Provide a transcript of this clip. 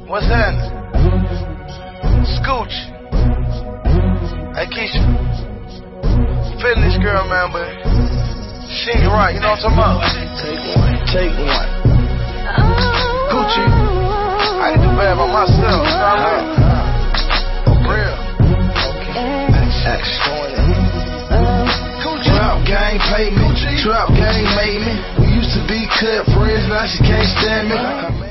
What's happening? Scooch. Hey, Keisha. Feeling this girl, man, but she ain't right. You know what I'm talking about? Take one. Gucci. I can do bad by myself. You know what I mean? For real. Action. Trap gang paid me. Trap gang made me. We used to be cut friends, now she can't stand me.